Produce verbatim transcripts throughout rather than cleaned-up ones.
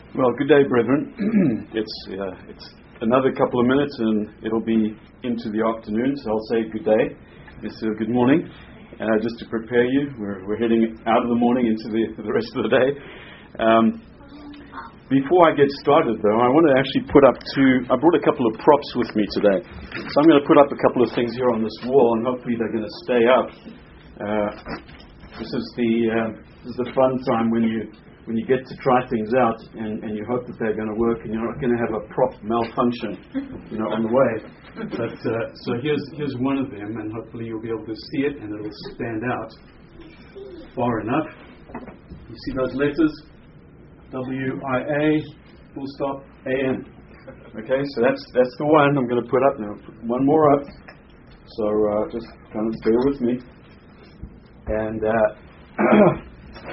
Well, good day, brethren. it's uh, it's another couple of minutes and it'll be into the afternoon, so I'll say good day instead of good morning. Uh, just to prepare you, we're we're heading out of the morning into the the rest of the day. Um, before I get started, though, I want to actually put up two. I brought a couple of props with me today, so I'm going to put up a couple of things here on this wall, and hopefully they're going to stay up. Uh, this is the uh, this is the fun time when you. when you get to try things out and, and you hope that they're going to work and you're not going to have a prop malfunction, you know, on the way. But uh, so here's here's one of them, and hopefully you'll be able to see it and it'll stand out far enough. You see those letters? W I A full stop A M. Okay, so that's that's the one I'm going to put up now. Put one more up. So uh, just kind of bear with me. And uh,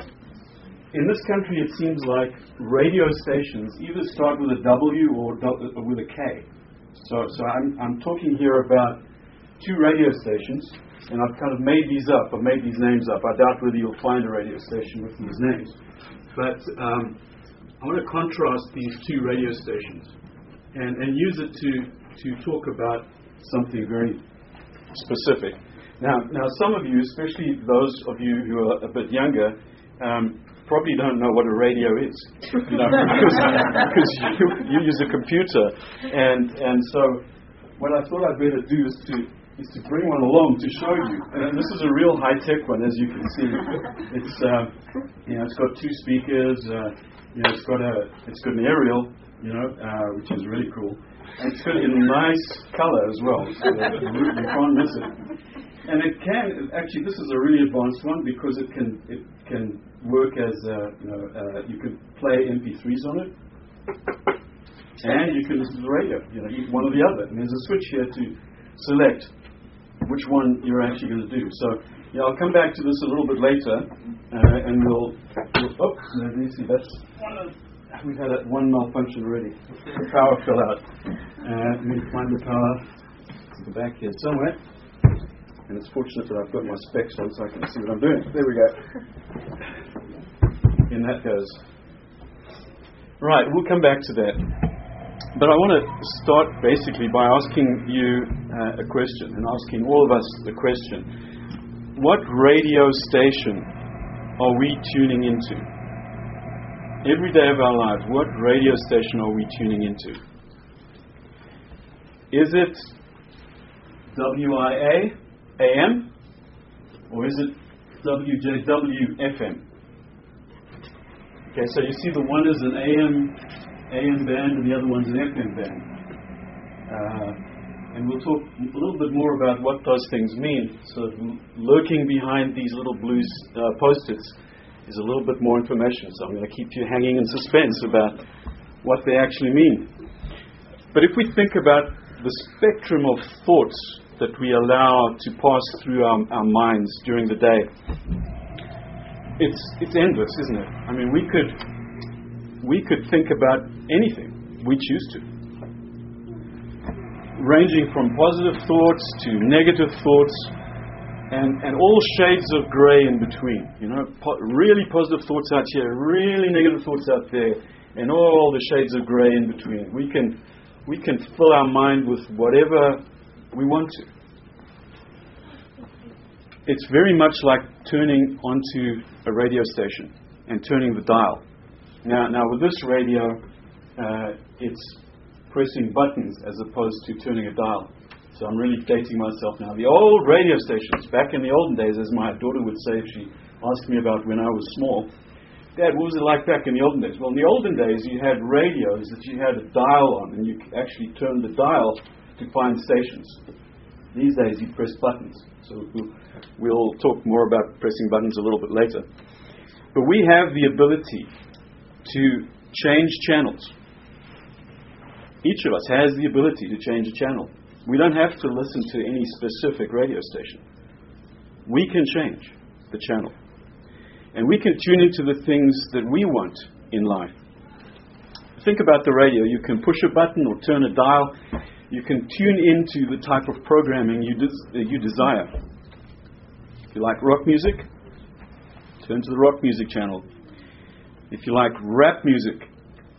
in this country, it seems like radio stations either start with a W or, do- or with a K. So, so I'm, I'm talking here about two radio stations, and I've kind of made these up. I've made these names up. I doubt whether you'll find a radio station with these names. But um, I want to contrast these two radio stations and, and use it to, to talk about something very specific. Now, now, some of you, especially those of you who are a bit younger, um, probably don't know what a radio is, you know, because, because you, you use a computer, and and so what I thought I'd better do is to is to bring one along to show you. And this is a real high tech one, as you can see. It's uh, you know it's got two speakers, uh, you know it's got a it's got an aerial, you know, uh, which is really cool, and it's got a nice color as well. So you, you can't miss it. And it can actually. This is a really advanced one because it can it can work as uh, you know uh, you can play M P threes on it, and you can listen to the radio. You know, one or the other. And there's a switch here to select which one you're actually going to do. So yeah, I'll come back to this a little bit later, uh, and we'll, we'll. Oh, there you see that's one. Of, we've had that one malfunction already. The power fell out. Uh, let me find the power. It's at the back here somewhere. And it's fortunate that I've got my specs on so I can see what I'm doing. There we go. In that goes. Right, we'll come back to that. But I want to start basically by asking you uh, a question and asking all of us the question. What radio station are we tuning into? Every day of our lives, what radio station are we tuning into? Is it W I A? A M, or is it W J W F M? Okay, so you see the one is an A M A M band and the other one's an F M band. Uh, and we'll talk a little bit more about what those things mean. So lurking behind these little blue uh, post-its is a little bit more information. So I'm going to keep you hanging in suspense about what they actually mean. But if we think about the spectrum of thoughts that we allow to pass through our, our minds during the day, it's it's endless, isn't it? I mean, we could we could think about anything we choose to, ranging from positive thoughts to negative thoughts, and and all shades of grey in between. You know, po- really positive thoughts out here, really negative thoughts out there, and all the shades of grey in between. We can we can fill our mind with whatever we want to. It's very much like turning onto a radio station and turning the dial. Now, now with this radio, uh, it's pressing buttons as opposed to turning a dial. So I'm really dating myself now. The old radio stations, back in the olden days, as my daughter would say if she asked me about when I was small, Dad, what was it like back in the olden days? Well, in the olden days, you had radios that you had a dial on, and you actually turned the dial to find stations. These days you press buttons. So we'll, we'll talk more about pressing buttons a little bit later. But we have the ability to change channels. Each of us has the ability to change a channel. We don't have to listen to any specific radio station. We can change the channel. And we can tune into the things that we want in life. Think about the radio. You can push a button or turn a dial. You can tune into the type of programming you des- you desire. If you like rock music, turn to the rock music channel. If you like rap music,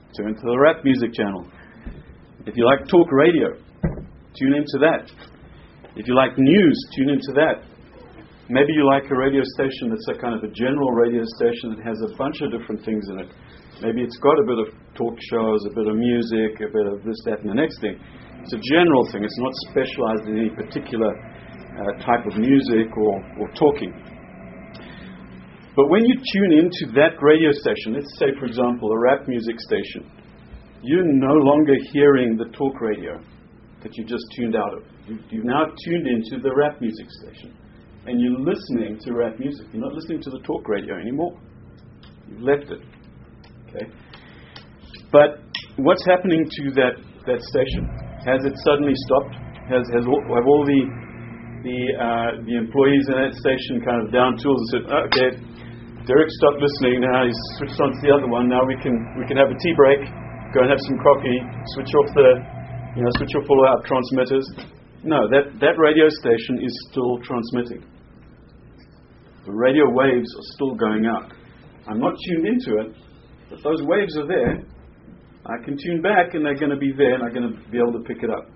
turn to the rap music channel. If you like talk radio, tune into that. If you like news, tune into that. Maybe you like a radio station that's a kind of a general radio station that has a bunch of different things in it. Maybe it's got a bit of talk shows, a bit of music, a bit of this, that, and the next thing. It's a general thing. It's not specialized in any particular uh, type of music or, or talking. But when you tune into that radio station, let's say, for example, a rap music station, you're no longer hearing the talk radio that you just tuned out of. You've, you've now tuned into the rap music station. And you're listening to rap music. You're not listening to the talk radio anymore. You've left it. Okay. But what's happening to that, that station? Has it suddenly stopped? Has has all, have all the the uh, the employees in that station kind of down tools and said, oh, okay, Derek stopped listening. Now he's switched on to the other one. Now we can we can have a tea break. Go and have some coffee. Switch off the you know switch off all our transmitters. No, that that radio station is still transmitting. The radio waves are still going out. I'm not tuned into it, but those waves are there. I can tune back and they're going to be there and I'm going to be able to pick it up.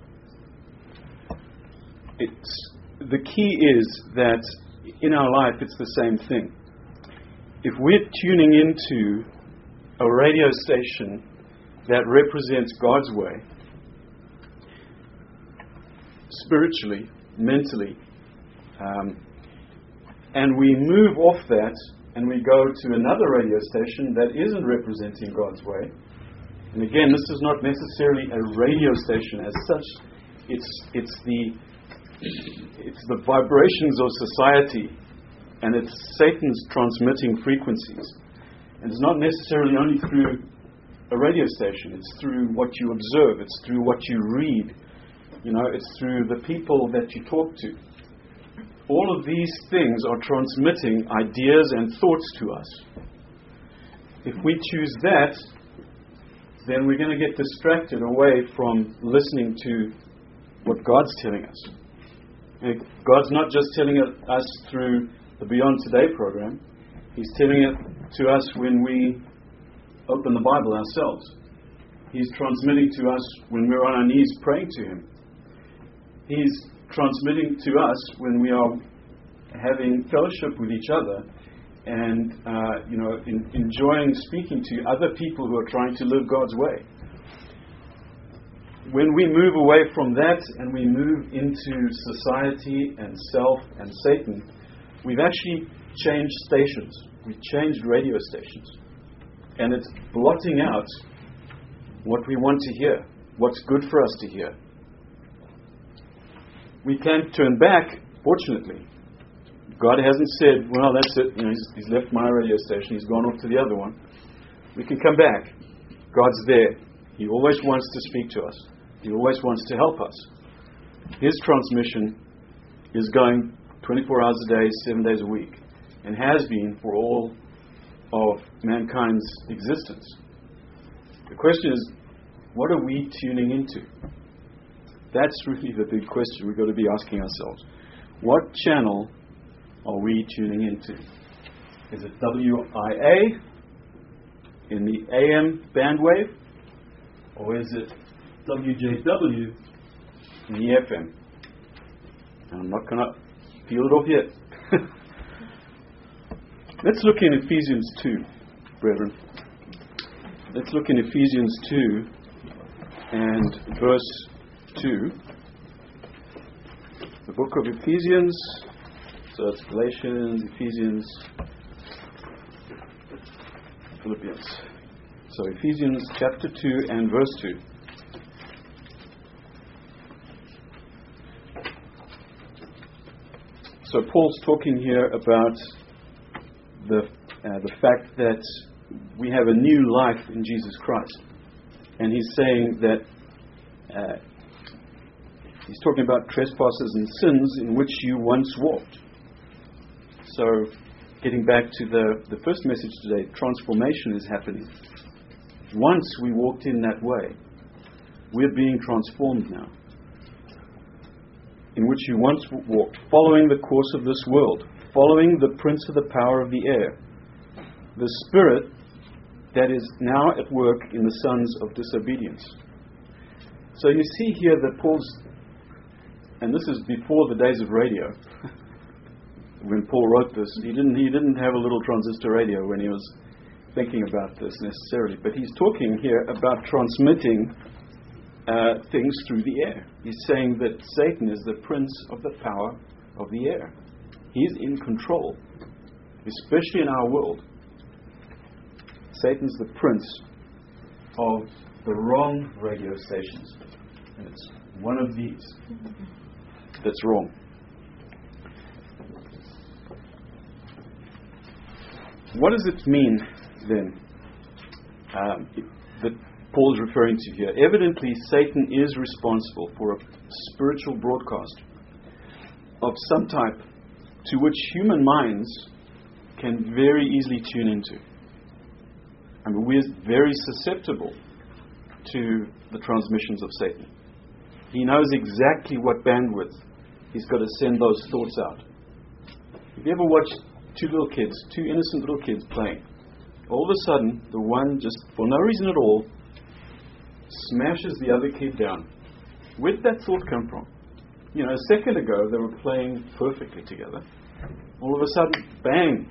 It's, the key is that in our life it's the same thing. If we're tuning into a radio station that represents God's way, spiritually, mentally, um, and we move off that and we go to another radio station that isn't representing God's way. And again, this is not necessarily a radio station as such. It's it's the it's the vibrations of society, and it's Satan's transmitting frequencies. And it's not necessarily only through a radio station. It's through what you observe. It's through what you read. You know, it's through the people that you talk to. All of these things are transmitting ideas and thoughts to us. If we choose that, then we're going to get distracted away from listening to what God's telling us. And God's not just telling it us through the Beyond Today program. He's telling it to us when we open the Bible ourselves. He's transmitting to us when we're on our knees praying to Him. He's transmitting to us when we are having fellowship with each other and uh, you know in, enjoying speaking to other people who are trying to live God's way. When we move away from that and we move into society and self and Satan, we've actually changed stations. We've changed radio stations. And it's blotting out what we want to hear, what's good for us to hear. We can't turn back, fortunately. God hasn't said, well, that's it. You know, he's, he's left my radio station. He's gone off to the other one. We can come back. God's there. He always wants to speak to us. He always wants to help us. His transmission is going twenty-four hours a day, seven days a week, and has been for all of mankind's existence. The question is, what are we tuning into? That's really the big question we've got to be asking ourselves. What channel are we tuning into? Is it W I A in the A M bandwave? Or is it W J W in the F M? And I'm not going to peel it off yet. Let's look in Ephesians two, brethren. Let's look in Ephesians two and verse two. The book of Ephesians. So it's Galatians, Ephesians, Philippians. So Ephesians chapter two and verse two. So Paul's talking here about the uh, the fact that we have a new life in Jesus Christ. And he's saying that uh, he's talking about trespasses and sins in which you once walked. So, getting back to the, the first message today, transformation is happening. Once we walked in that way, we're being transformed now. In which you once walked, following the course of this world, following the prince of the power of the air, the spirit that is now at work in the sons of disobedience. So you see here that Paul's, and this is before the days of radio. When Paul wrote this, he didn't he didn't have a little transistor radio when he was thinking about this necessarily, but he's talking here about transmitting uh, things through the air. He's saying that Satan is the prince of the power of the air. He's in control, especially in our world. Satan's the prince of the wrong radio stations, and it's one of these that's wrong. What does it mean then um, that Paul's referring to here? Evidently, Satan is responsible for a spiritual broadcast of some type to which human minds can very easily tune into. I mean, we're very susceptible to the transmissions of Satan. He knows exactly what bandwidth he's got to send those thoughts out. Have you ever watched two little kids, two innocent little kids playing? All of a sudden, the one, just for no reason at all, smashes the other kid down. Where did that thought come from? You know, a second ago, they were playing perfectly together. All of a sudden, bang!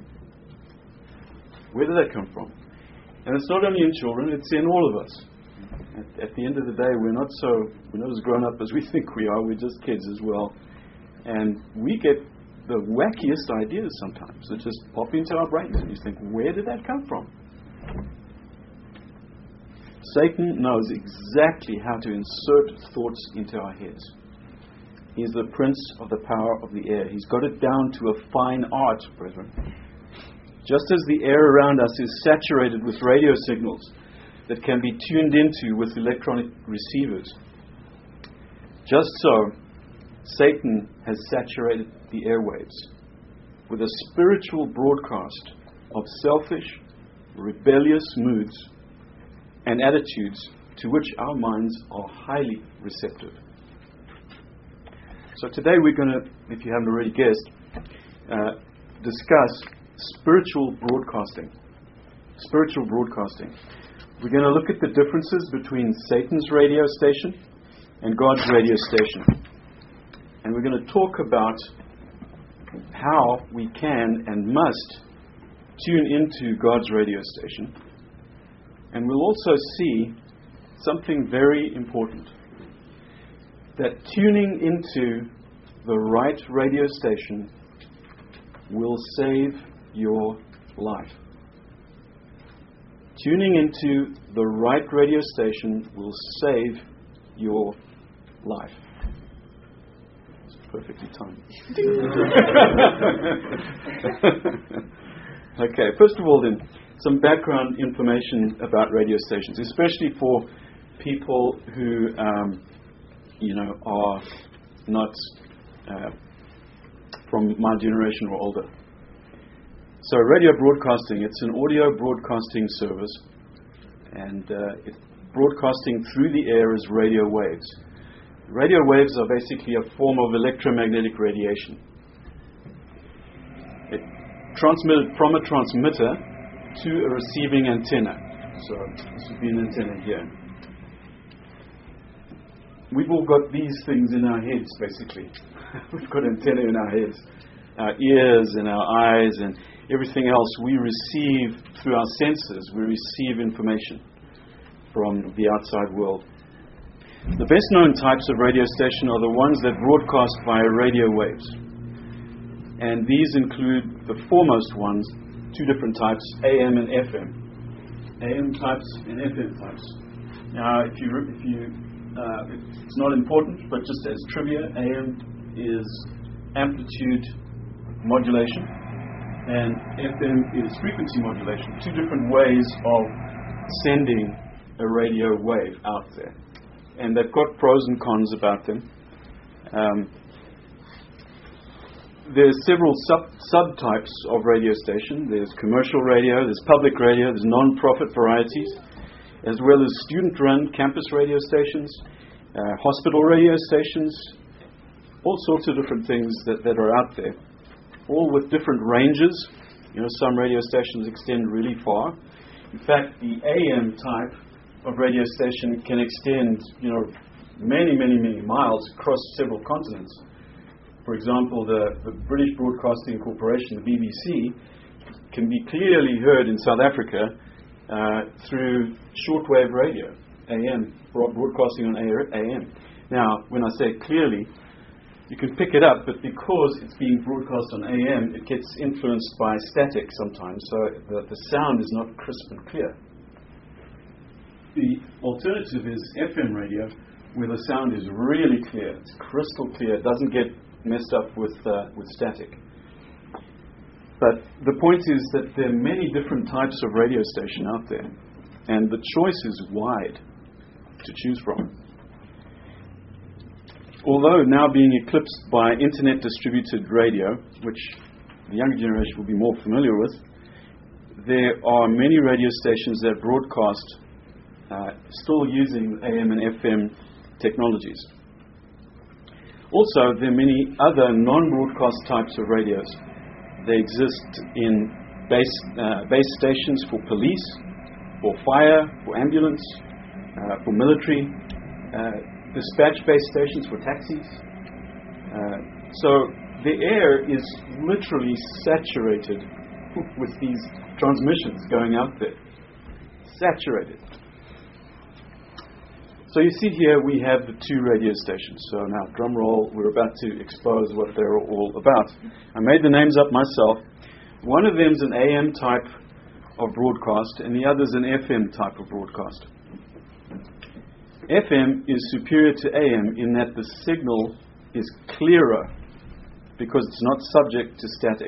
Where did that come from? And it's not only in children, it's in all of us. At, at the end of the day, we're not so, we're not as grown up as we think we are, we're just kids as well. And we get the wackiest ideas sometimes that just pop into our brains, and you think, where did that come from? Satan knows exactly how to insert thoughts into our heads. He's the prince of the power of the air. He's got it down to a fine art, brethren. Just as the air around us is saturated with radio signals that can be tuned into with electronic receivers, just so Satan has saturated the airwaves with a spiritual broadcast of selfish, rebellious moods and attitudes to which our minds are highly receptive. So today we're going to, if you haven't already guessed, uh, discuss spiritual broadcasting. Spiritual broadcasting. We're going to look at the differences between Satan's radio station and God's radio station. And we're going to talk about how we can and must tune into God's radio station. And we'll also see something very important. That tuning into the right radio station will save your life. Tuning into the right radio station will save your life. Perfectly timed. Okay, first of all then, some background information about radio stations, especially for people who, um, you know, are not uh, from my generation or older. So radio broadcasting, it's an audio broadcasting service, and uh, it's broadcasting through the air as radio waves. Radio waves are basically a form of electromagnetic radiation. It transmitted from a transmitter to a receiving antenna. So this would be an antenna here. We've all got these things in our heads, basically. We've got antennae in our heads, our ears and our eyes and everything else. We receive, through our senses, we receive information from the outside world. The best known types of radio station are the ones that broadcast via radio waves. And these include the foremost ones, two different types, A M and F M. A M types and F M types. Now, if you, if you uh, it's not important, but just as trivia, A M is amplitude modulation, and F M is frequency modulation. Two different ways of sending a radio wave out there. And they've got pros and cons about them. Um, there's several sub subtypes of radio station. There's commercial radio, there's public radio, there's non-profit varieties, as well as student-run campus radio stations, uh, hospital radio stations, all sorts of different things that, that are out there, all with different ranges. You know, some radio stations extend really far, In fact, the A M type of radio station can extend, you know, many, many, many miles across several continents. For example, the, the British Broadcasting Corporation, the B B C, can be clearly heard in South Africa uh, through shortwave radio, A M, broadcasting on A M. Now, when I say clearly, you can pick it up, but because it's being broadcast on A M, it gets influenced by static sometimes, so the, the sound is not crisp and clear. The alternative is F M radio, where the sound is really clear, it's crystal clear, it doesn't get messed up with, uh, with static. But the point is that there are many different types of radio station out there, and the choice is wide to choose from. Although now being eclipsed by internet distributed radio, which the younger generation will be more familiar with, there are many radio stations that broadcast uh, still using A M and F M technologies. Also, there are many other non-broadcast types of radios. They exist in base, uh, base stations for police, for fire, for ambulance, uh, for military, uh, dispatch-based stations for taxis. Uh, so the air is literally saturated with these transmissions going out there. Saturated. So you see here we have the two radio stations. So now, drum roll, we're about to expose what they're all about. I made the names up myself. One of them is an A M type of broadcast, and the other is an F M type of broadcast. F M is superior to A M in that the signal is clearer because it's not subject to static.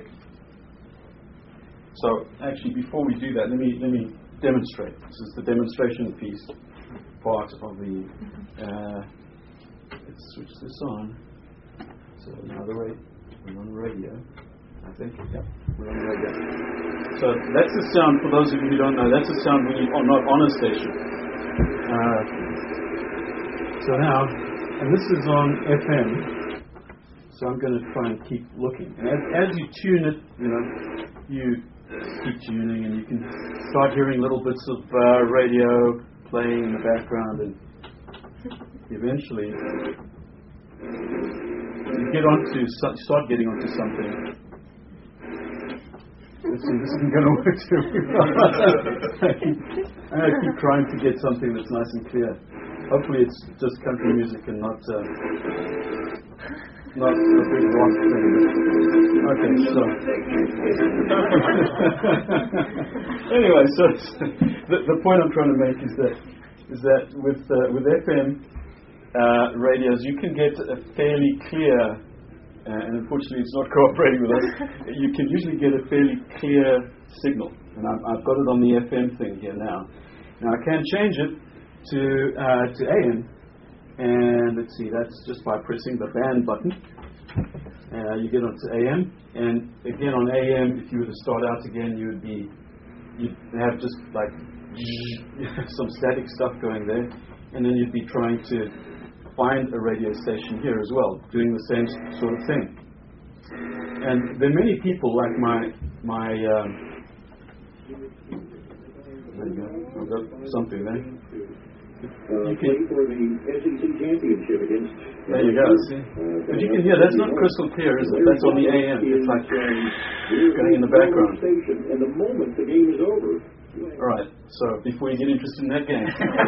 So actually, before we do that, let me let me demonstrate. This is the demonstration piece part of the. Uh, let's switch this on. So now the ra- we're on radio, I think. Yep, we're on radio. So that's the sound. For those of you who don't know, that's the sound when you are not on a station. Uh, So now, and this is on F M, so I'm going to try and keep looking. And as, as you tune it, you know, you keep tuning and you can start hearing little bits of uh, radio playing in the background, and eventually you get onto, start getting onto something. Let's see, this isn't going to work too well. I'm going to keep trying to get something that's nice and clear. Hopefully it's just country music and not uh, not a big rock thing. Okay, so anyway, so the, the point I'm trying to make is that is that with uh, with F M uh, radios you can get a fairly clear, uh, and unfortunately it's not cooperating with us. You can usually get a fairly clear signal, and I've, I've got it on the F M thing here now. Now I can change it to uh, to A M, and let's see, that's just by pressing the band button. Uh, you get onto A M, and again on A M, if you were to start out again, you would be you'd have just like some static stuff going there, and then you'd be trying to find a radio station here as well, doing the same sort of thing. And there are many people like my my. Um, there you go. I've got something there. Uh, play for the S E C championship against. There you go. See, but you can hear that's not crystal clear, is it? That's on the A M. It's like going in the background. And the moment the game is over. All right. So before you get interested in that game,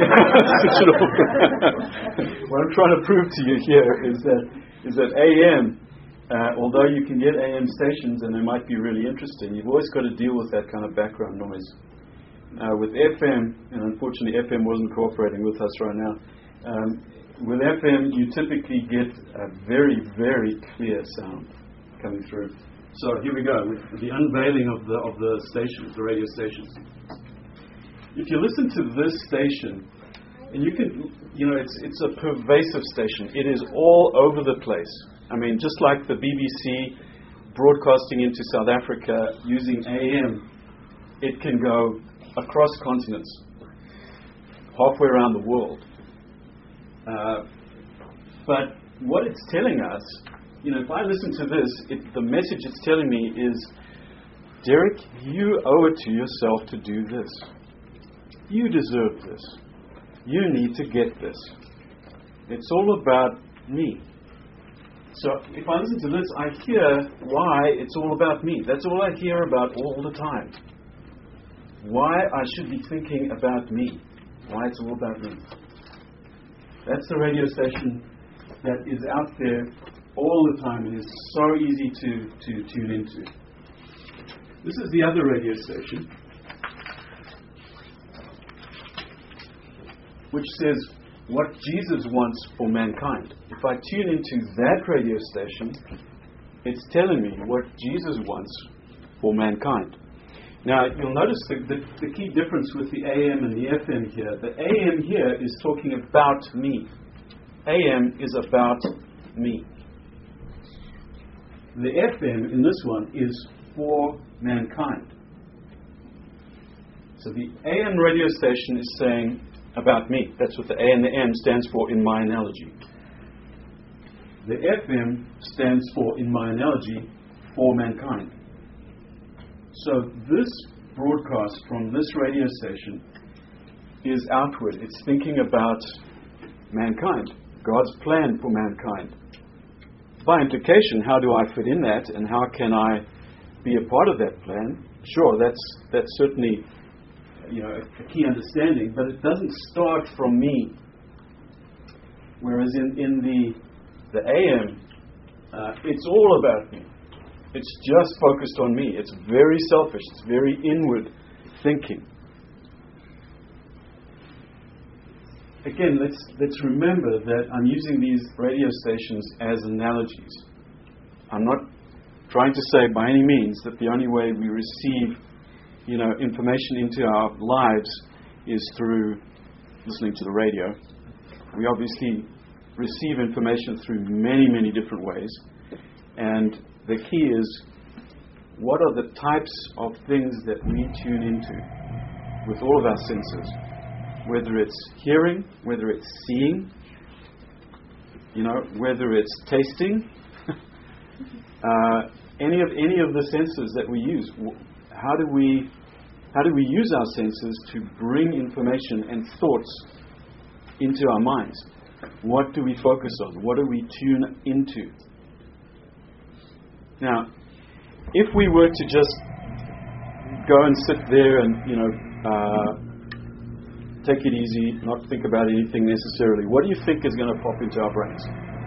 what I'm trying to prove to you here is that is that A M, uh, although you can get A M stations and they might be really interesting, you've always got to deal with that kind of background noise. Uh, with F M, and unfortunately F M wasn't cooperating with us right now, um, with F M you typically get a very, very clear sound coming through. So here we go, with the unveiling of the of the stations, the radio stations. If you listen to this station, and you can, you know, it's it's a pervasive station. It is all over the place. I mean, just like the B B C broadcasting into South Africa using A M, it can go across continents, halfway around the world. Uh, but what it's telling us, you know, if I listen to this, it, the message it's telling me is, Derek, you owe it to yourself to do this. You deserve this. You need to get this. It's all about me. So if I listen to this, I hear why it's all about me. That's all I hear about all the time. Why I should be thinking about me. Why it's all about me. That's the radio station that is out there all the time and is so easy to, to tune into. This is the other radio station, which says what Jesus wants for mankind. If I tune into that radio station, it's telling me what Jesus wants for mankind. Now, you'll notice the, the, the key difference with the A M and the F M here. The A M here is talking about me. A M is about me. The F M in this one is for mankind. So the A M radio station is saying about me. That's what the A and the M stands for in my analogy. The F M stands for, in my analogy, for mankind. So this broadcast from this radio station is outward. It's thinking about mankind, God's plan for mankind. By implication, how do I fit in that, and how can I be a part of that plan? Sure, that's that's certainly, you know, a, a key understanding, but it doesn't start from me. Whereas in, in the the A M, uh, it's all about me. It's just focused on me. It's very selfish. It's very inward thinking. Again, let's let's remember that I'm using these radio stations as analogies. I'm not trying to say by any means that the only way we receive, you know, information into our lives is through listening to the radio. We obviously receive information through many, many different ways. And the key is, what are the types of things that we tune into with all of our senses? Whether it's hearing, whether it's seeing, you know, whether it's tasting, uh, any of any of the senses that we use. How do we how do we use our senses to bring information and thoughts into our minds? What do we focus on? What do we tune into? Now, if we were to just go and sit there and, you know, uh, take it easy, not think about anything necessarily, what do you think is going to pop into our brains?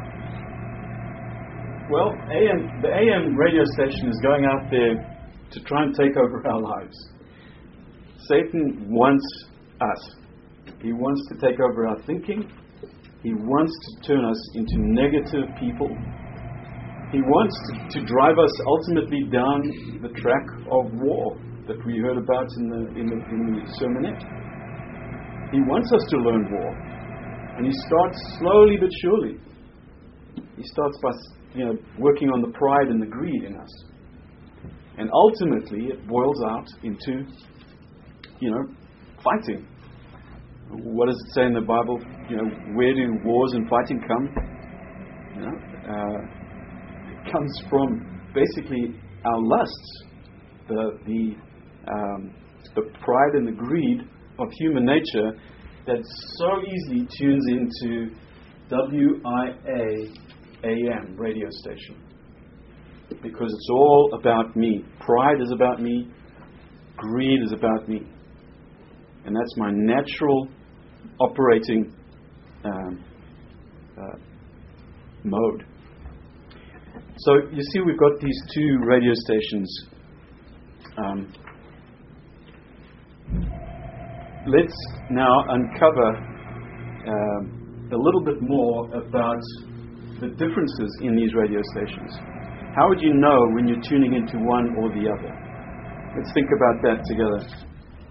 Well, A M, the A M radio station is going out there to try and take over our lives. Satan wants us. He wants to take over our thinking. He wants to turn us into negative people. He wants to, to drive us ultimately down the track of war that we heard about in the, in the, in the sermonette. He wants us to learn war. And he starts slowly but surely. He starts by, you know, working on the pride and the greed in us. And ultimately it boils out into, you know, fighting. What does it say in the Bible? You know, where do wars and fighting come? You know, uh, it comes from basically our lusts, the the um, the pride and the greed of human nature that so easily tunes into W I A A M radio station, because it's all about me. Pride is about me. Greed is about me, and that's my natural operating um, uh, mode. So you see, we've got these two radio stations. Um, let's now uncover um, a little bit more about the differences in these radio stations. How would you know when you're tuning into one or the other? Let's think about that together.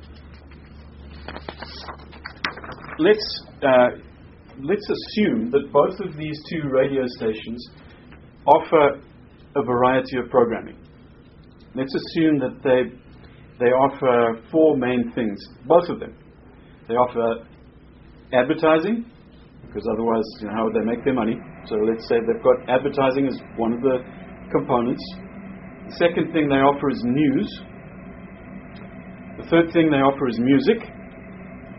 Let's uh, let's assume that both of these two radio stations offer a variety of programming. Let's assume that they they offer four main things. Both of them. They offer advertising, because otherwise, you know, how would they make their money? So let's say they've got advertising as one of the components. The second thing they offer is news. The third thing they offer is music.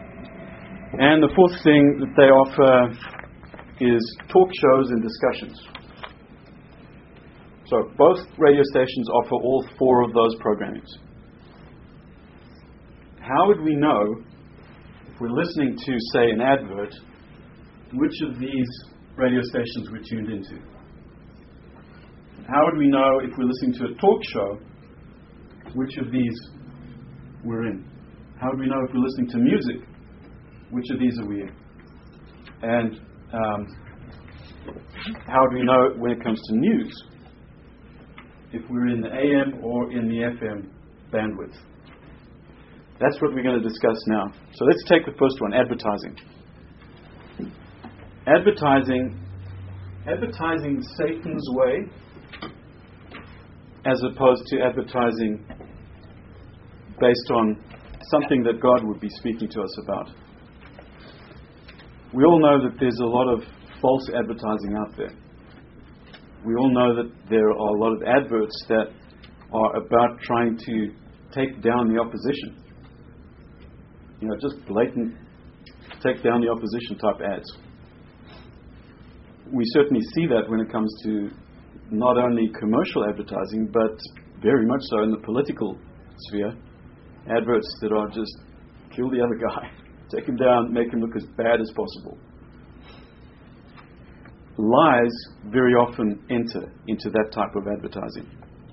And the fourth thing that they offer is talk shows and discussions. So both radio stations offer all four of those programmings. How would we know, if we're listening to, say, an advert, which of these radio stations we're tuned into? How would we know, if we're listening to a talk show, which of these we're in? How would we know, if we're listening to music, which of these are we in? And um, how would we know when it comes to news, if we're in the A M or in the F M bandwidth? That's what we're going to discuss now. So let's take the first one, advertising. Advertising, advertising Satan's way, as opposed to advertising based on something that God would be speaking to us about. We all know that there's a lot of false advertising out there. We all know that there are a lot of adverts that are about trying to take down the opposition. You know, just blatant take down the opposition type ads. We certainly see that when it comes to not only commercial advertising, but very much so in the political sphere. Adverts that are just kill the other guy, take him down, make him look as bad as possible. Lies very often enter into that type of advertising.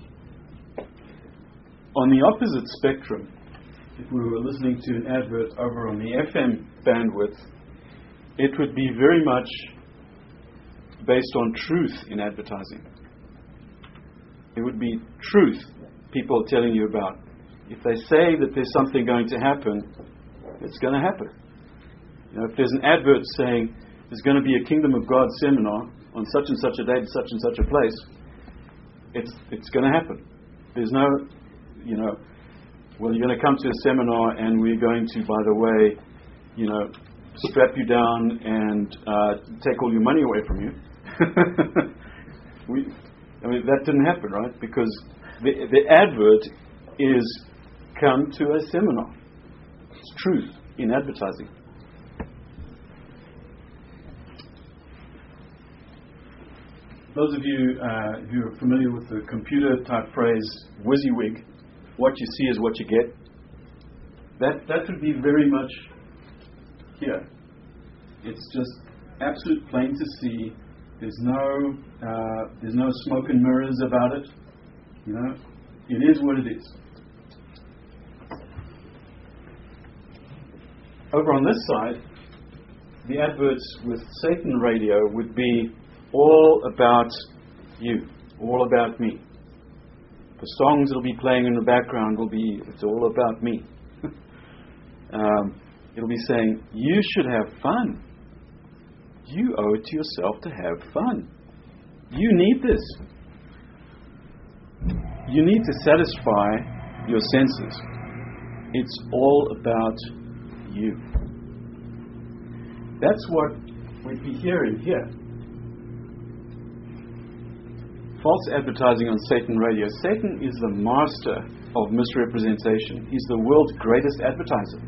On the opposite spectrum, if we were listening to an advert over on the F M bandwidth, it would be very much based on truth in advertising. It would be truth people are telling you about. If they say that there's something going to happen, it's going to happen. You know, if there's an advert saying there's going to be a Kingdom of God seminar on such and such a date, such and such a place, it's it's going to happen. There's no, you know, well, you're going to come to a seminar and we're going to, by the way, you know, strap you down and uh, take all your money away from you. we, I mean, that didn't happen, right? Because the, the advert is come to a seminar. It's truth in advertising. Those of you uh, who are familiar with the computer type phrase WYSIWYG, what you see is what you get, that that would be very much here. It's just absolute plain to see. There's no uh, there's no smoke and mirrors about it. You know, it is what it is. Over on this side, the adverts with Satan Radio would be all about you, all about me. The songs that will be playing in the background will be, it's all about me. um, it'll be saying, you should have fun. You owe it to yourself to have fun. You need this. You need to satisfy your senses. It's all about you. That's what we'd be hearing here. False advertising on Satan Radio. Satan is the master of misrepresentation. He's the world's greatest advertiser.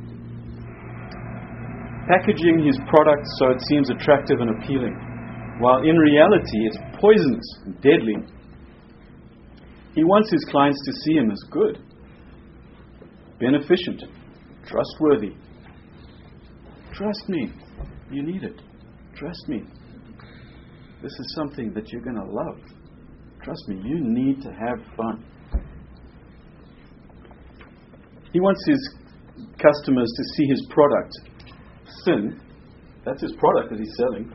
Packaging his product so it seems attractive and appealing, while in reality it's poisonous and deadly. He wants his clients to see him as good, beneficent, trustworthy. Trust me. You need it. Trust me. This is something that you're going to love. Trust me, you need to have fun. He wants his customers to see his product, sin, that's his product that he's selling,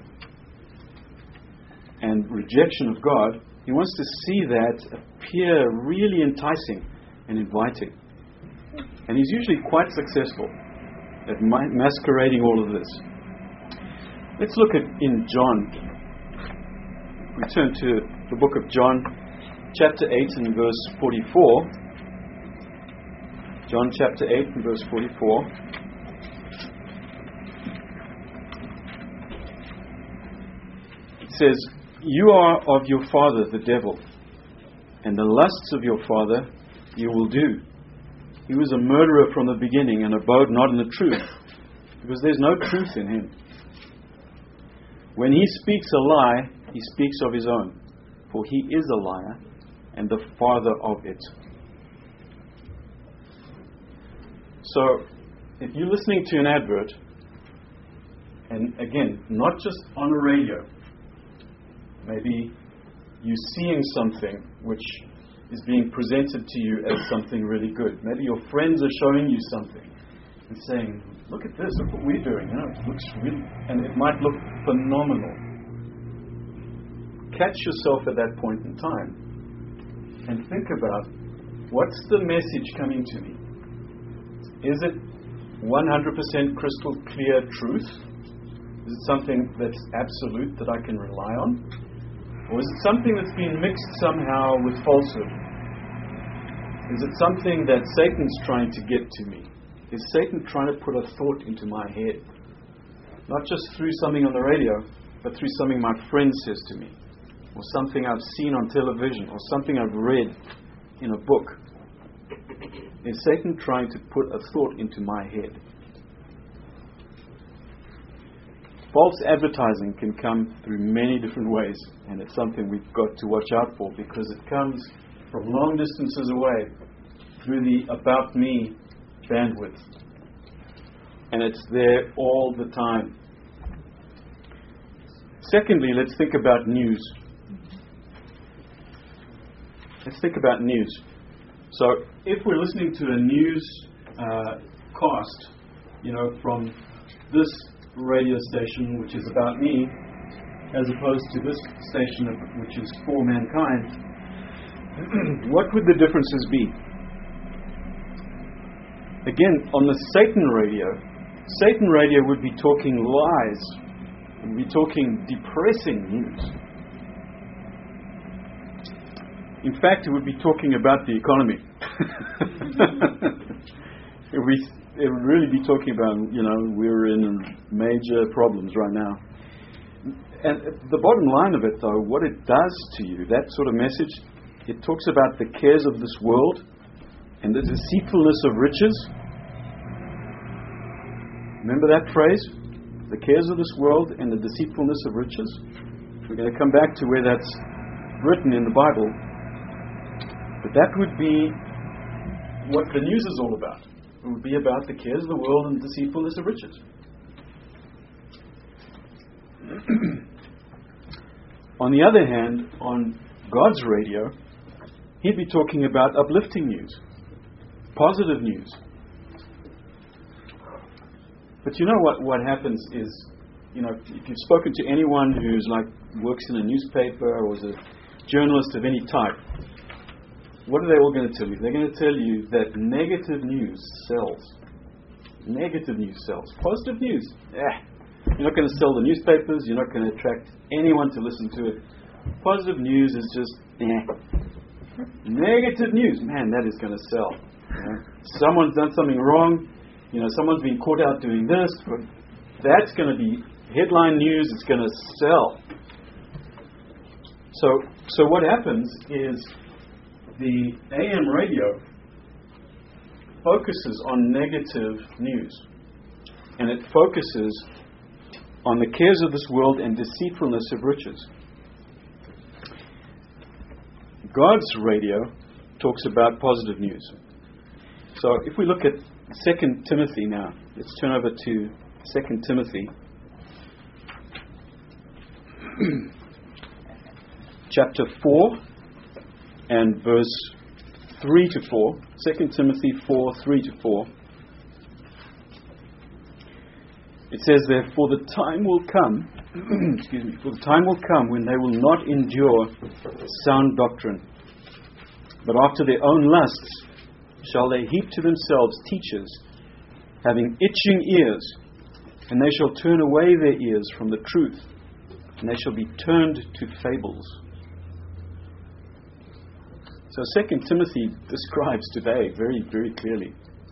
and rejection of God. He wants to see that appear really enticing and inviting. And he's usually quite successful at ma- masquerading all of this. Let's look at in John. We turn to the book of John, chapter eight and verse forty-four. John chapter eight and verse forty-four. It says, you are of your father the devil, and the lusts of your father you will do. He was a murderer from the beginning and abode not in the truth, because there's no truth in him. When he speaks a lie, he speaks of his own, for he is a liar and the father of it. So, if you're listening to an advert, and again, not just on a radio, maybe you're seeing something which is being presented to you as something really good. Maybe your friends are showing you something and saying, look at this, look what we're doing. You know, it looks really, and it might look phenomenal. Catch yourself at that point in time and think about, what's the message coming to me? Is it one hundred percent crystal clear truth? Is it something that's absolute that I can rely on? Or is it something that's been mixed somehow with falsehood? Is it something that Satan's trying to get to me? Is Satan trying to put a thought into my head? Not just through something on the radio, but through something my friend says to me, or something I've seen on television, or something I've read in a book. Is Satan trying to put a thought into my head? False advertising can come through many different ways, and it's something we've got to watch out for, because it comes from long distances away through the About Me bandwidth. And it's there all the time. Secondly, let's think about news. Let's think about news. So, if we're listening to a news uh, cast, you know, from this radio station, which is about me, as opposed to this station, which is for mankind, what would the differences be? Again, on the Satan radio, Satan radio would be talking lies, would be talking depressing news. In fact, it would be talking about the economy. it, would be, it would really be talking about, you know, we're in major problems right now. And the bottom line of it, though, what it does to you, that sort of message, it talks about the cares of this world and the deceitfulness of riches. Remember that phrase? The cares of this world and the deceitfulness of riches. We're going to come back to where that's written in the Bible. But that would be what the news is all about. It would be about the cares of the world and the deceitfulness of riches. On the other hand, on God's radio, he'd be talking about uplifting news, positive news. But you know what, what happens is, you know, if you've spoken to anyone who's like works in a newspaper or is a journalist of any type, what are they all going to tell you? They're going to tell you that negative news sells. Negative news sells. Positive news, eh. You're not going to sell the newspapers. You're not going to attract anyone to listen to it. Positive news is just, eh. Negative news, man, that is going to sell. You know? Someone's done something wrong. You know, someone's been caught out doing this. But that's going to be headline news. It's going to sell. So, so what happens is the A M radio focuses on negative news, and it focuses on the cares of this world and deceitfulness of riches. God's radio talks about positive news. So if we look at Second Timothy now, let's turn over to Second Timothy chapter four and verse three to four. Second Timothy four, three to four. It says there, for the time will come, excuse me, for the time will come when they will not endure sound doctrine, but after their own lusts shall they heap to themselves teachers, having itching ears, and they shall turn away their ears from the truth, and they shall be turned to fables. So Second Timothy describes today very, very clearly.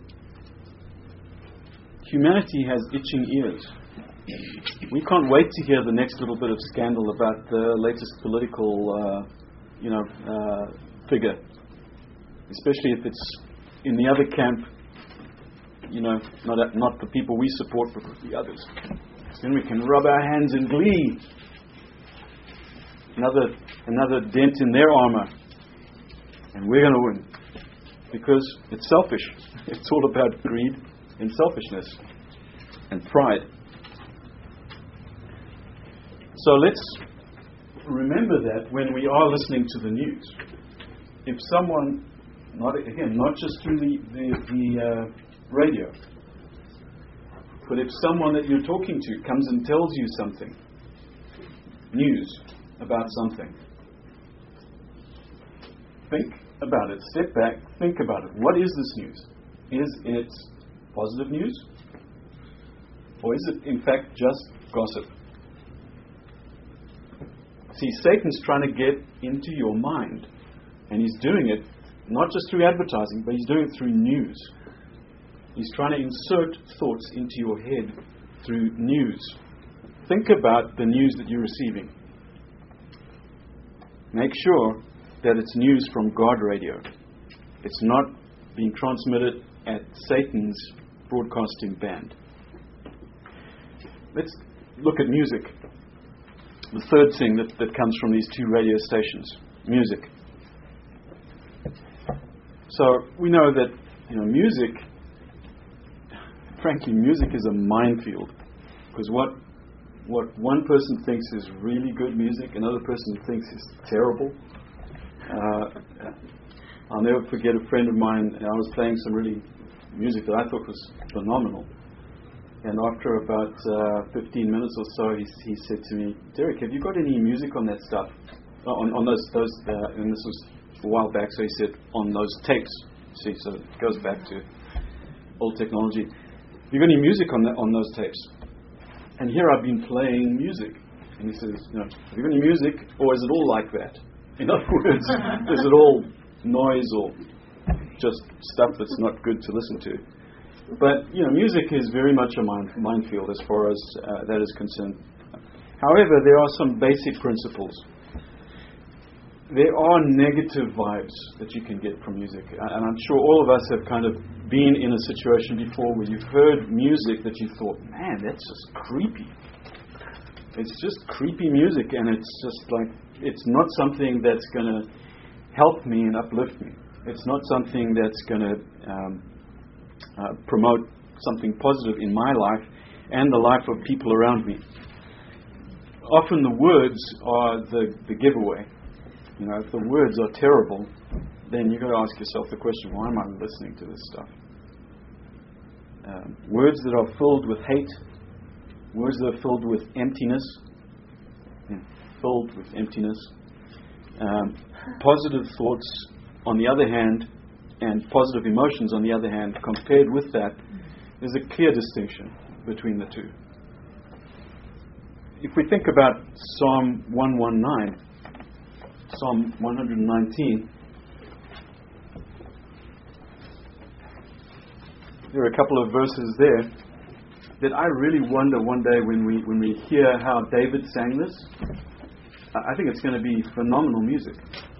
Humanity has itching ears. We can't wait to hear the next little bit of scandal about the latest political, uh, you know, uh, figure. Especially if it's in the other camp you know, not not the people we support, but with the others. Then we can rub our hands in glee. Another another dent in their armor, and we're going to win because it's selfish. It's all about greed and selfishness and pride. So let's remember that when we are listening to the news. If someone, not again, not just through the the, the uh, radio, but if someone that you're talking to comes and tells you something, news about something, think about it. Step back, think about it. What is this news? Is it positive news? Or is it, in fact, just gossip? See, Satan's trying to get into your mind. And he's doing it not just through advertising, but he's doing it through news. He's trying to insert thoughts into your head through news. Think about the news that you're receiving. Make sure that it's news from God radio. It's not being transmitted at Satan's broadcasting band. Let's look at music. The third thing that, that comes from these two radio stations, music. So we know that, you know, music, frankly, music is a minefield. Because what what one person thinks is really good music, another person thinks is terrible. Uh, I'll never forget a friend of mine, and I was playing some really music that I thought was phenomenal. And after about uh, fifteen minutes or so, he, he said to me, "Derek, have you got any music on that stuff? Uh, on, on those, those uh, and this was a while back, so he said, on those tapes." See, so it goes back to old technology. "Have you got any music on that, on those tapes?" And here I've been playing music. And he says, "You know, have you got any music, or is it all like that? In other words, is it all noise or just stuff that's not good to listen to?" But, you know, music is very much a mine, minefield as far as uh, that is concerned. However, there are some basic principles. There are negative vibes that you can get from music. And I'm sure all of us have kind of been in a situation before where you've heard music that you thought, man, that's just creepy. It's just creepy music, and it's just like, it's not something that's going to help me and uplift me. It's not something that's going to um, uh, promote something positive in my life and the life of people around me. Often the words are the, the giveaway. You know, if the words are terrible, then you've got to ask yourself the question, why am I listening to this stuff? Um, words that are filled with hate, words that are filled with emptiness, yeah, filled with emptiness. Um, positive thoughts, on the other hand, and positive emotions, on the other hand, compared with that, there's a clear distinction between the two. If we think about Psalm one nineteen, Psalm one nineteen, there are a couple of verses there that I really wonder one day when we when we hear how David sang this. I think it's going to be phenomenal music.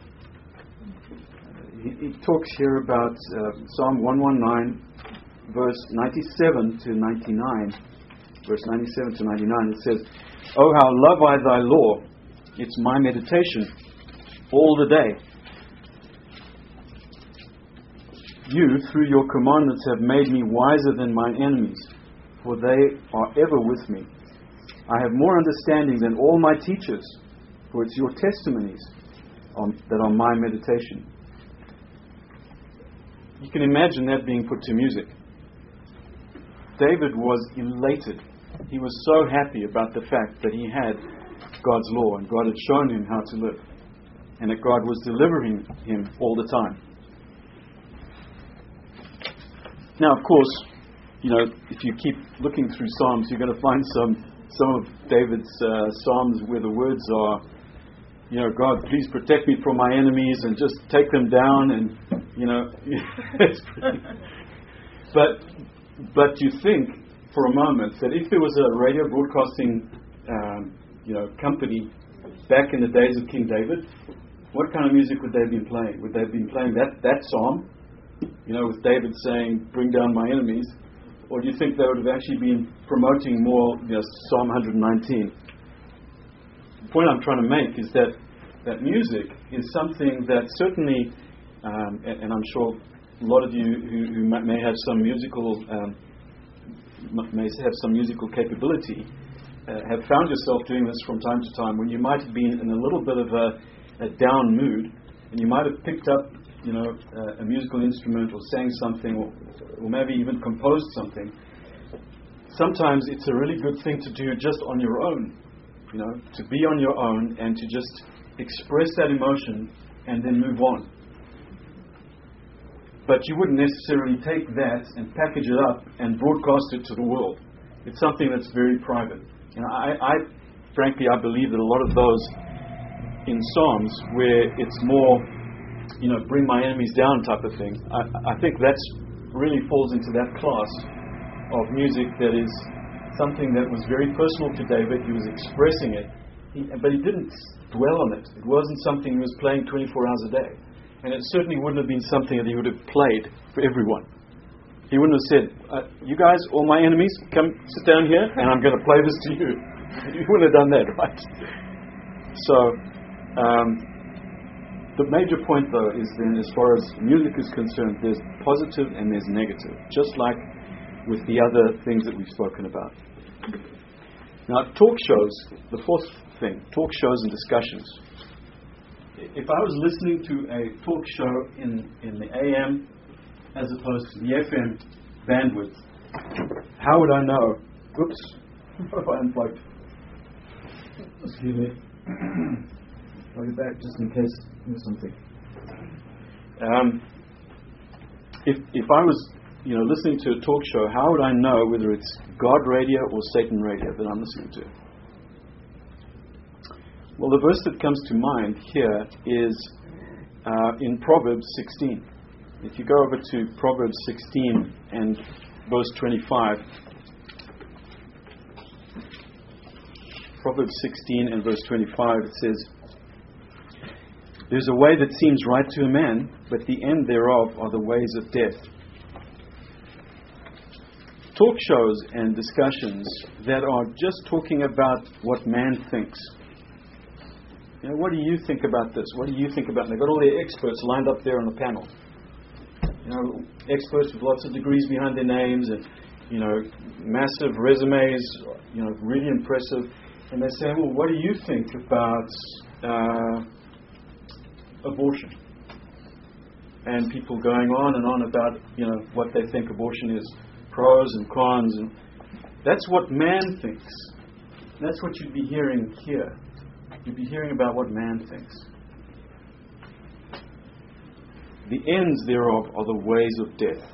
He, he talks here about uh, Psalm one nineteen, verse ninety-seven to ninety-nine. Verse ninety-seven to ninety-nine, it says, "Oh, how love I thy law! It's my meditation all the day. You, through your commandments, have made me wiser than mine enemies, for they are ever with me. I have more understanding than all my teachers, for it's your testimonies on, that are my meditation." You can imagine that being put to music. David was elated. He was so happy about the fact that he had God's law and God had shown him how to live, and that God was delivering him all the time. Now, of course, you know, if you keep looking through Psalms, you're going to find some some of David's uh, Psalms where the words are, you know, "God, please protect me from my enemies and just take them down," and, you know, it's pretty, but but you think for a moment that if there was a radio broadcasting, um, you know, company back in the days of King David, what kind of music would they have been playing? Would they have been playing that that psalm, you know, with David saying, "Bring down my enemies"? Or do you think they would have actually been promoting more, you know, Psalm one nineteen? The point I'm trying to make is that, that music is something that certainly, um, and, and I'm sure a lot of you who, who may have some musical, um, may have some musical capability, uh, have found yourself doing this from time to time when you might have been in a little bit of a, a down mood, and you might have picked up, you know, uh, a musical instrument or sang something, or, or maybe even composed something. Sometimes it's a really good thing to do just on your own, you know, to be on your own and to just express that emotion and then move on. But you wouldn't necessarily take that and package it up and broadcast it to the world. It's something that's very private. You know, I, I frankly, I believe that a lot of those in Psalms where it's more, you know, bring my enemies down type of thing, I, I think that's really falls into that class of music that is something that was very personal to David. He was expressing it, he, but he didn't dwell on it. It wasn't something he was playing twenty-four hours a day. And it certainly wouldn't have been something that he would have played for everyone. He wouldn't have said, uh, you guys, all my enemies, come sit down here and I'm going to play this to you. He wouldn't have done that, right? So, um, the major point, though, is then as far as music is concerned, there's positive and there's negative, just like with the other things that we've spoken about. Now, talk shows, the fourth thing, talk shows and discussions. If I was listening to a talk show in, in the A M as opposed to the F M bandwidth, how would I know? Whoops, what if I unplugged? Excuse me. Plug it back just in case there's something. Um, if if I was, you know, listening to a talk show, how would I know whether it's God radio or Satan radio that I'm listening to? Well, the verse that comes to mind here is uh, in Proverbs sixteen. If you go over to Proverbs sixteen and verse twenty-five, Proverbs sixteen and verse twenty-five, it says, "There's a way that seems right to a man, but the end thereof are the ways of death." Talk shows and discussions that are just talking about what man thinks. You know, what do you think about this? What do you think about it? They've got all their experts lined up there on the panel. You know, experts with lots of degrees behind their names and, you know, massive resumes, you know, really impressive. And they say, well, what do you think about uh, abortion? And people going on and on about, you know, what they think abortion is, pros and cons. And that's what man thinks. That's what you'd be hearing here. You'd be hearing about what man thinks. The ends thereof are the ways of death.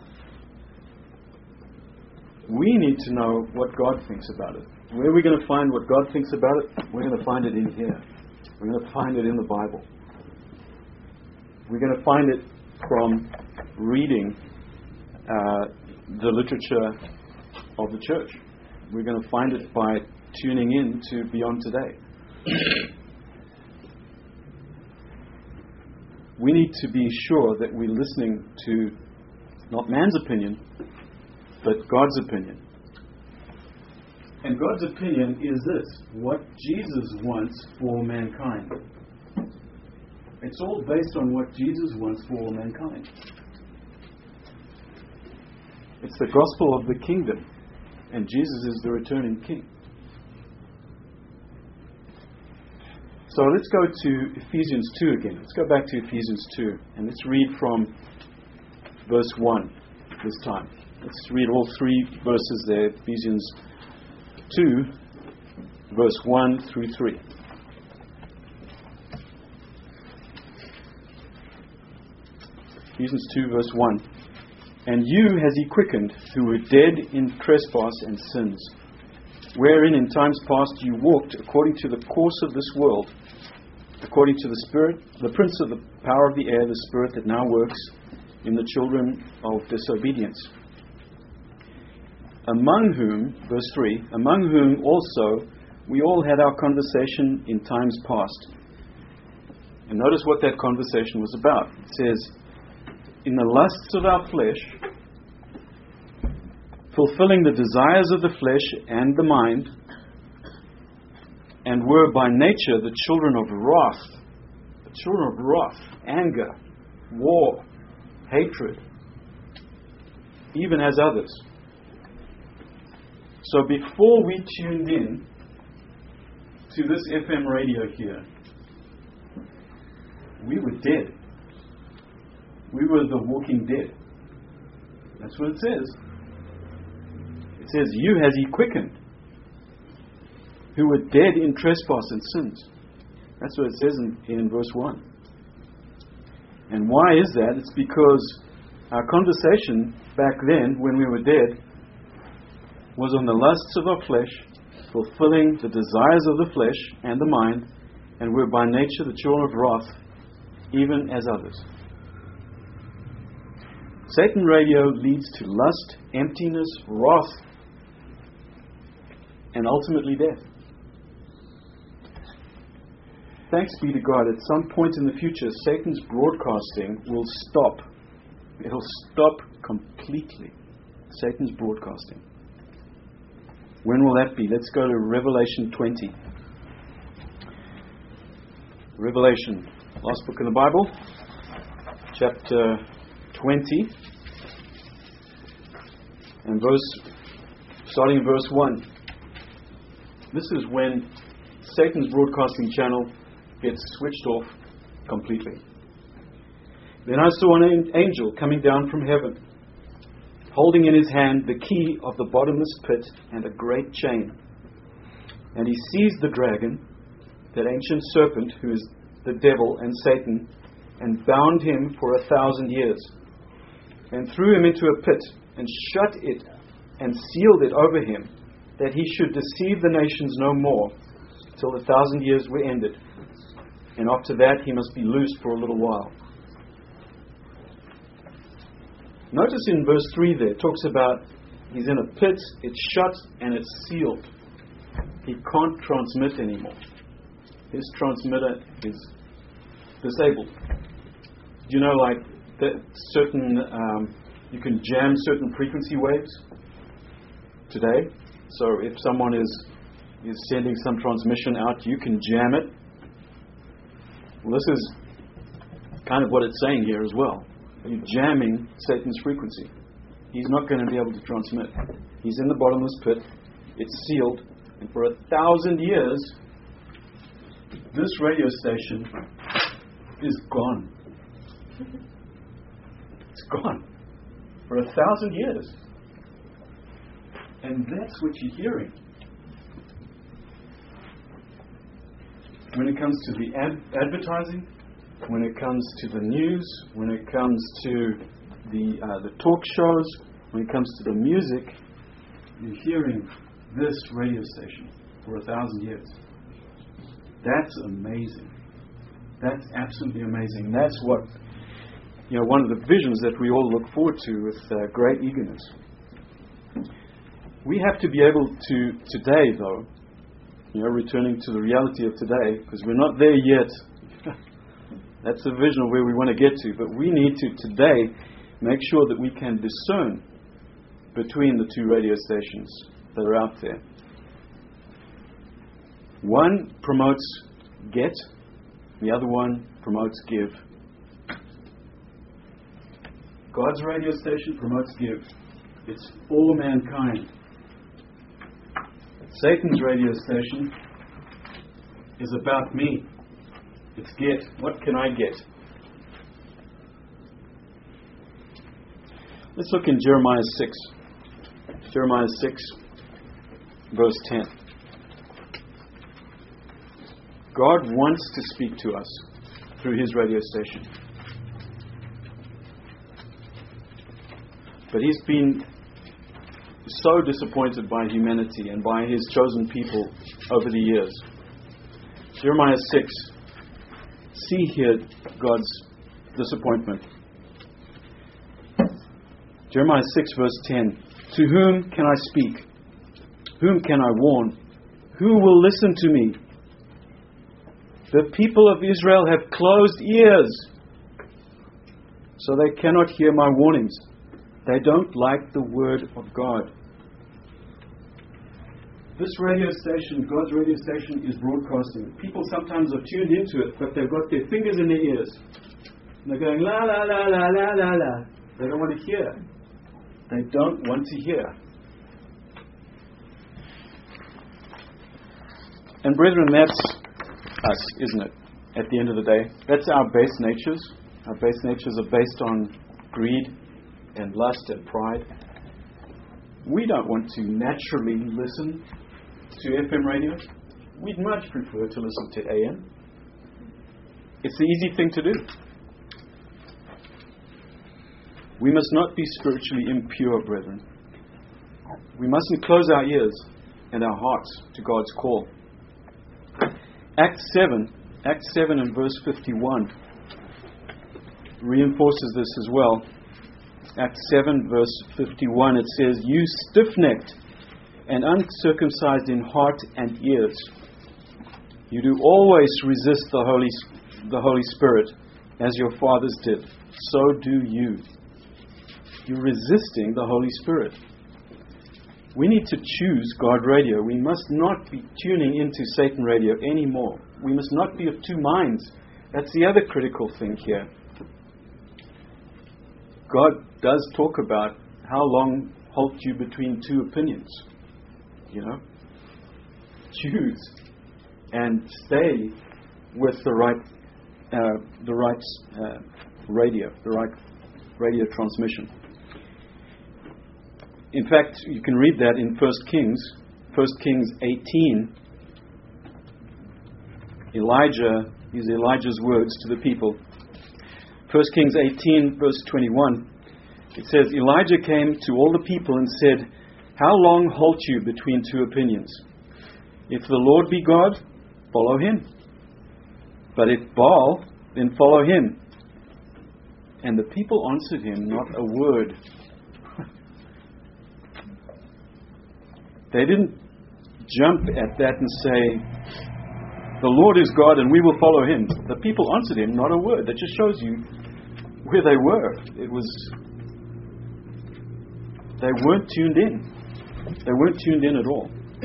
We need to know what God thinks about it. Where are we going to find what God thinks about it? We're going to find it in here. We're going to find it in the Bible. We're going to find it from reading uh, the literature of the church. We're going to find it by tuning in to Beyond Today. We need to be sure that we're listening to not man's opinion, but God's opinion. And God's opinion is this: what Jesus wants for mankind. It's all based on what Jesus wants for all mankind. It's the gospel of the kingdom, and Jesus is the returning king. So let's go to Ephesians two again. Let's go back to Ephesians two, and let's read from verse one this time. Let's read all three verses there. Ephesians two, verse one through three. Ephesians two, verse one. "And you has he quickened, who were dead in trespass and sins, wherein in times past you walked according to the course of this world, according to the spirit, the prince of the power of the air, the spirit that now works in the children of disobedience. Among whom," verse three, "among whom also we all had our conversation in times past." And notice what that conversation was about. It says, "in the lusts of our flesh, fulfilling the desires of the flesh and the mind, and were by nature the children of wrath, the children of wrath, anger, war, hatred, even as others. So before we tuned in to this F M radio here, we were dead. We were the walking dead. That's what it says. It says, you has he quickened, who were dead in trespass and sins. That's what it says in, in verse one. And why is that? It's because our conversation back then, when we were dead, was on the lusts of our flesh, fulfilling the desires of the flesh and the mind, and we're by nature the children of wrath, even as others. Satan radio leads to lust, emptiness, wrath, and ultimately death. Thanks be to God, at some point in the future, Satan's broadcasting will stop. It'll stop completely. Satan's broadcasting. When will that be? Let's go to Revelation twenty. Revelation, last book in the Bible, chapter twenty, and verse, starting in verse one. This is when Satan's broadcasting channel gets switched off completely. Then I saw an angel coming down from heaven, holding in his hand the key of the bottomless pit and a great chain. And he seized the dragon, that ancient serpent who is the devil and Satan, and bound him for a thousand years, and threw him into a pit, and shut it, and sealed it over him, that he should deceive the nations no more, till the thousand years were ended. And after that he must be loosed for a little while. Notice in verse three there, it talks about he's in a pit, it's shut, and it's sealed. He can't transmit anymore. His transmitter is disabled. You know, like that certain, um, you can jam certain frequency waves today. So if someone is is sending some transmission out, you can jam it. Well, this is kind of what it's saying here as well. You're jamming Satan's frequency. He's not going to be able to transmit. He's in the bottomless pit. It's sealed. And for a thousand years, this radio station is gone. It's gone. For a thousand years. And that's what you're hearing. When it comes to the ad- advertising, when it comes to the news, when it comes to the uh, the talk shows, when it comes to the music, you're hearing this radio station for a thousand years. That's amazing. That's absolutely amazing. That's what, you know, one of the visions that we all look forward to with uh, great eagerness. We have to be able to, today though, you know, returning to the reality of today, because we're not there yet. That's the vision of where we want to get to. But we need to, today, make sure that we can discern between the two radio stations that are out there. One promotes get, the other one promotes give. God's radio station promotes give. It's for mankind. Satan's radio station is about me. It's get. What can I get? Let's look in Jeremiah six. Jeremiah six, verse ten. God wants to speak to us through His radio station. But He's been so disappointed by humanity and by His chosen people over the years. Jeremiah six. See here God's disappointment. Jeremiah six verse ten. To whom can I speak? Whom can I warn? Who will listen to me? The people of Israel have closed ears, so they cannot hear my warnings. They don't like the word of God. This radio station, God's radio station, is broadcasting. People sometimes are tuned into it, but they've got their fingers in their ears. And they're going, la, la, la, la, la, la, la. They don't want to hear. They don't want to hear. And brethren, that's us, isn't it? At the end of the day, that's our base natures. Our base natures are based on greed and lust and pride. We don't want to naturally listen to F M radio. We'd much prefer to listen to A M. It's the easy thing to do. We must not be spiritually impure, brethren. We mustn't close our ears and our hearts to God's call. Acts seven, Acts seven and verse fifty-one reinforces this as well. Acts seven verse fifty-one, it says, "You stiff-necked and uncircumcised in heart and ears, you do always resist the Holy, the Holy Spirit, as your fathers did. So do you." You're resisting the Holy Spirit. We need to choose God Radio. We must not be tuning into Satan Radio anymore. We must not be of two minds. That's the other critical thing here. God does talk about how long halt you between two opinions. You know? Choose and stay with the right uh, the right uh, radio, the right radio transmission. In fact, you can read that in First Kings, First Kings eighteen. Elijah, these are Elijah's words to the people. First Kings eighteen, verse twenty-one. It says, "Elijah came to all the people and said, 'How long halt you between two opinions? If the Lord be God, follow him. But if Baal, then follow him.' And the people answered him not a word." They didn't jump at that and say, "The Lord is God and we will follow him." The people answered him not a word. That just shows you where they were. It was, they weren't tuned in. They weren't tuned in at all.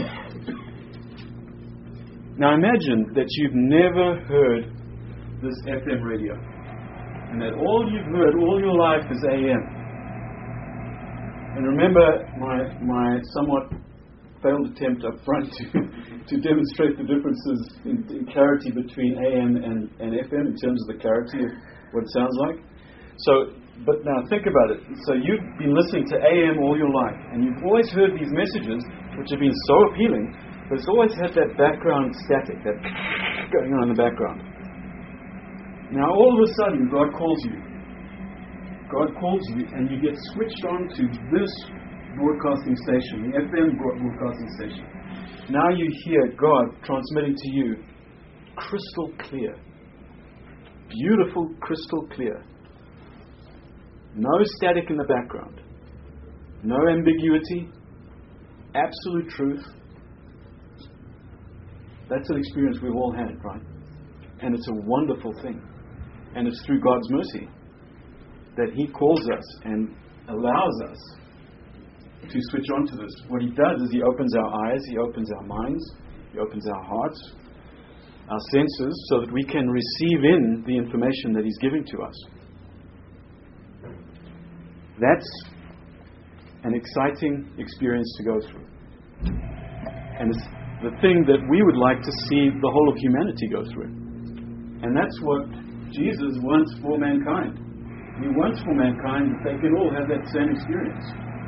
Now imagine that you've never heard this F M radio, and that all you've heard all your life is A M. And remember my my somewhat failed attempt up front to, to demonstrate the differences in, in clarity between A M and, and F M in terms of the clarity of what it sounds like. So, but now think about it. So you've been listening to A M all your life, and you've always heard these messages which have been so appealing, but it's always had that background static, that going on in the background. Now all of a sudden God calls you. God calls you and you get switched on to this broadcasting station, the F M broadcasting station. Now you hear God transmitting to you crystal clear. Beautiful, crystal clear. No static in the background. No ambiguity. Absolute truth. That's an experience we've all had, right? And it's a wonderful thing. And it's through God's mercy that He calls us and allows us to switch on to this. What He does is He opens our eyes, He opens our minds, He opens our hearts, our senses, so that we can receive in the information that He's giving to us. That's an exciting experience to go through. And it's the thing that we would like to see the whole of humanity go through. And that's what Jesus wants for mankind. He wants for mankind that they can all have that same experience.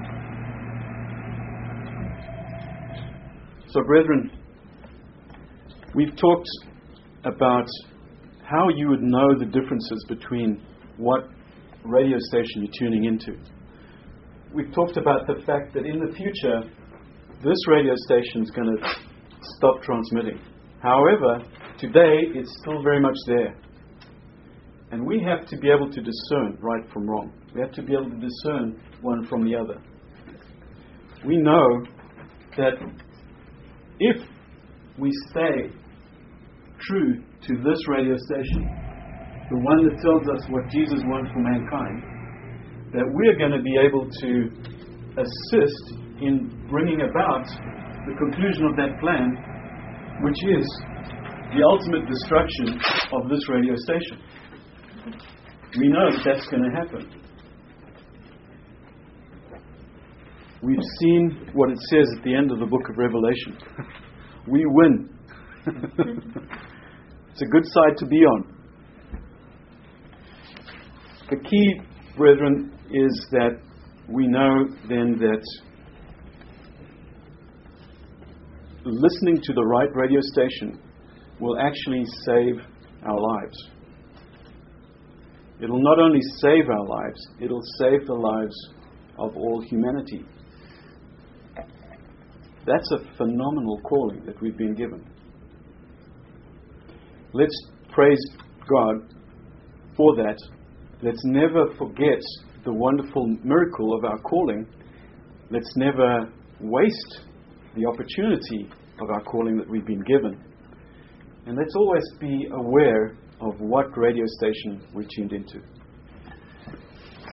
So, brethren, we've talked about how you would know the differences between what radio station you're tuning into. We've talked about the fact that in the future, this radio station is going to stop transmitting. However, today it's still very much there. And we have to be able to discern right from wrong. We have to be able to discern one from the other. We know that if we stay true to this radio station, the one that tells us what Jesus wants for mankind, that we're going to be able to assist in bringing about the conclusion of that plan, which is the ultimate destruction of this radio station. We know that that's going to happen. We've seen what it says at the end of the book of Revelation. We win. It's a good side to be on. The key, brethren, is that we know then that listening to the right radio station will actually save our lives. It'll not only save our lives, it'll save the lives of all humanity. That's a phenomenal calling that we've been given. Let's praise God for that. Let's never forget the wonderful miracle of our calling. Let's never waste the opportunity of our calling that we've been given. And let's always be aware of what radio station we're tuned into.